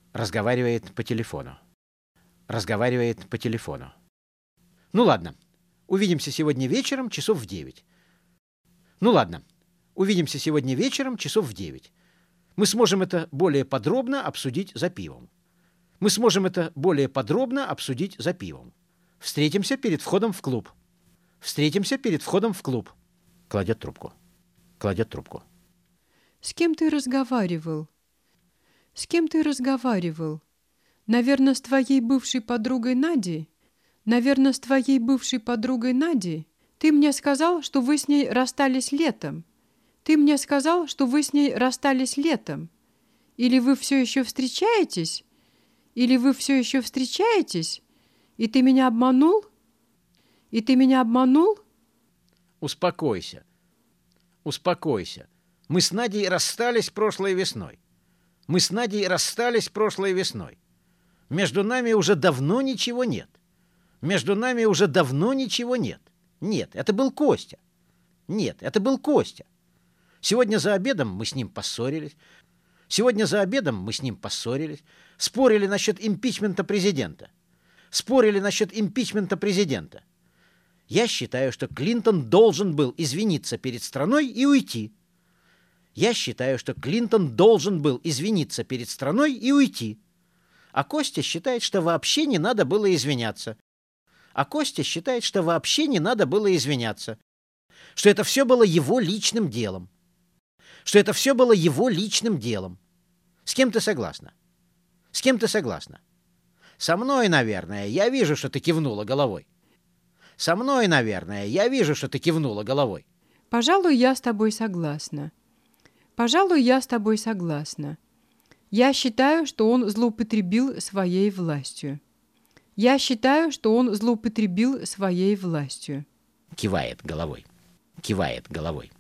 Разговаривает по телефону. Разговаривает по телефону. Ну ладно. Увидимся сегодня вечером часов в 9. Ну ладно. Увидимся сегодня вечером часов в 9. Мы сможем это более подробно обсудить за пивом. Мы сможем это более подробно обсудить за пивом. Встретимся перед входом в клуб. Встретимся перед входом в клуб. Кладет трубку. Кладет трубку. С кем ты разговаривал? С кем ты разговаривал? Наверное, с твоей бывшей подругой Надей? Наверное, с твоей бывшей подругой Надей? Ты мне сказал, что вы с ней расстались летом. Ты мне сказал, что вы с ней расстались летом. Или вы все еще встречаетесь? Или вы все еще встречаетесь? И ты меня обманул? И ты меня обманул? Успокойся. Успокойся. Мы с Надей расстались прошлой весной. Мы с Надей расстались прошлой весной. Между нами уже давно ничего нет. Между нами уже давно ничего нет. Нет, это был Костя. Нет, это был Костя. Сегодня за обедом мы с ним поссорились. Сегодня за обедом мы с ним поссорились. Спорили насчет импичмента президента. Спорили насчет импичмента президента. Я считаю, что Клинтон должен был извиниться перед страной и уйти. Я считаю, что Клинтон должен был извиниться перед страной и уйти. А Костя считает, что вообще не надо было извиняться. А Костя считает, что вообще не надо было извиняться. Что это все было его личным делом. Что это все было его личным делом. С кем ты согласна? С кем ты согласна? Со мной, наверное, я вижу, что ты кивнула головой. Со мной, наверное, я вижу, что ты кивнула головой. Пожалуй, я с тобой согласна. Пожалуй, я с тобой согласна. Я считаю, что он злоупотребил своей властью. Я считаю, что он злоупотребил своей властью. Кивает головой. Кивает головой.